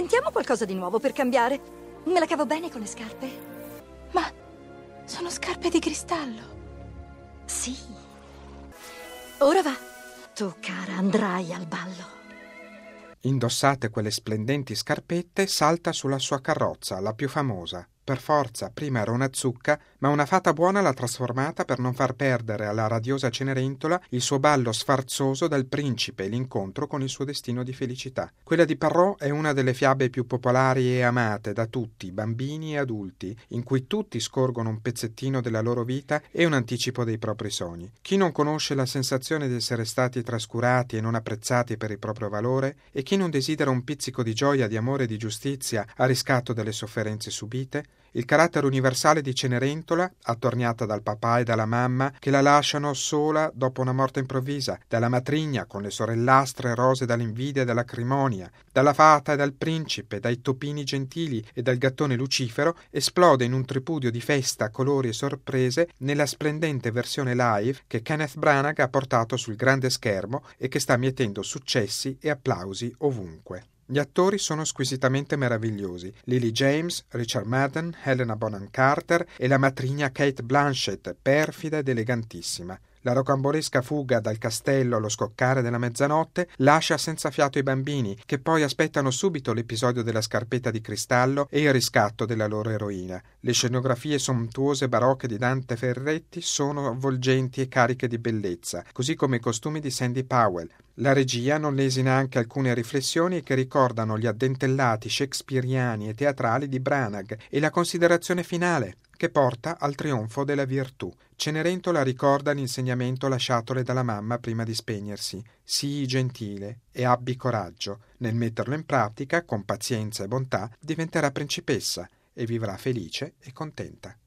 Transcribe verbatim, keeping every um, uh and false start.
Inventiamo qualcosa di nuovo per cambiare. Me la cavo bene con le scarpe. Ma sono scarpe di cristallo. Sì. Ora va. Tu, cara, andrai al ballo. Indossate quelle splendenti scarpette, salta sulla sua carrozza, la più famosa. Per forza, prima era una zucca, ma una fata buona l'ha trasformata per non far perdere alla radiosa Cenerentola il suo ballo sfarzoso dal principe e l'incontro con il suo destino di felicità. Quella di Perrault è una delle fiabe più popolari e amate da tutti, bambini e adulti, in cui tutti scorgono un pezzettino della loro vita e un anticipo dei propri sogni. Chi non conosce la sensazione di essere stati trascurati e non apprezzati per il proprio valore, e chi non desidera un pizzico di gioia, di amore e di giustizia a riscatto delle sofferenze subite? Il carattere universale di Cenerentola, attorniata dal papà e dalla mamma che la lasciano sola dopo una morte improvvisa, dalla matrigna con le sorellastre rose dall'invidia e dall'acrimonia, dalla fata e dal principe, dai topini gentili e dal gattone Lucifero, esplode in un tripudio di festa, colori e sorprese nella splendente versione live che Kenneth Branagh ha portato sul grande schermo e che sta mietendo successi e applausi ovunque. Gli attori sono squisitamente meravigliosi. Lily James, Richard Madden, Helena Bonham Carter e la matrigna Cate Blanchett, perfida ed elegantissima. La rocambolesca fuga dal castello allo scoccare della mezzanotte lascia senza fiato i bambini, che poi aspettano subito l'episodio della scarpetta di cristallo e il riscatto della loro eroina. Le scenografie sontuose barocche di Dante Ferretti sono avvolgenti e cariche di bellezza, così come i costumi di Sandy Powell. La regia non lesina anche alcune riflessioni che ricordano gli addentellati shakespeariani e teatrali di Branagh e la considerazione finale, che porta al trionfo della virtù. Cenerentola ricorda l'insegnamento lasciatole dalla mamma prima di spegnersi. Sii gentile e abbi coraggio. Nel metterlo in pratica, con pazienza e bontà, diventerà principessa e vivrà felice e contenta.